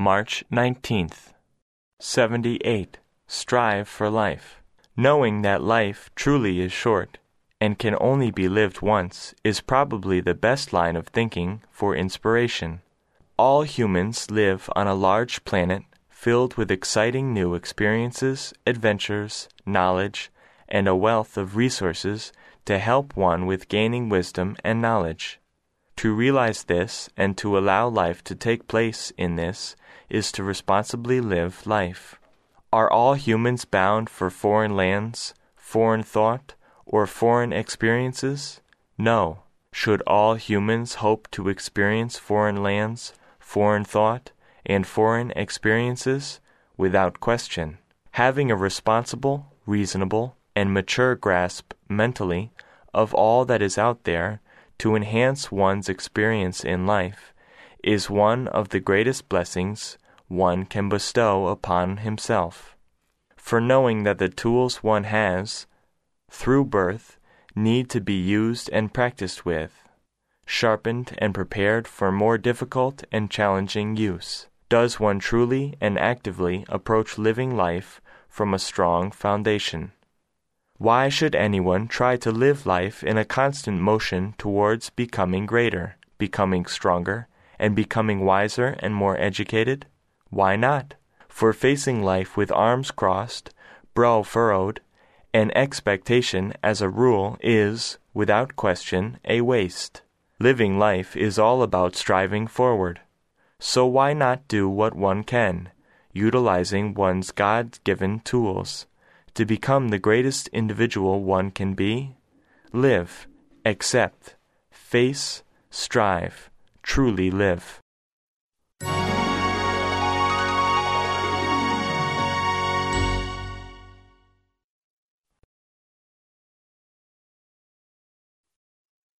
March 19th. 78. Strive for life. Knowing that life truly is short and can only be lived once is probably the best line of thinking for inspiration. All humans live on a large planet filled with exciting new experiences, adventures, knowledge, and a wealth of resources to help one with gaining wisdom and knowledge. To realize this and to allow life to take place in this is to responsibly live life. Are all humans bound for foreign lands, foreign thought, or foreign experiences? No. Should all humans hope to experience foreign lands, foreign thought, and foreign experiences? Without question. Having a responsible, reasonable, and mature grasp mentally of all that is out there to enhance one's experience in life is one of the greatest blessings one can bestow upon himself. For knowing that the tools one has, through birth, need to be used and practiced with, sharpened and prepared for more difficult and challenging use, does one truly and actively approach living life from a strong foundation. Why should anyone try to live life in a constant motion towards becoming greater, becoming stronger, and becoming wiser and more educated? Why not? For facing life with arms crossed, brow furrowed, and expectation as a rule is, without question, a waste. Living life is all about striving forward. So why not do what one can, utilizing one's God-given tools, to become the greatest individual one can be? Live, accept, face, strive, truly live.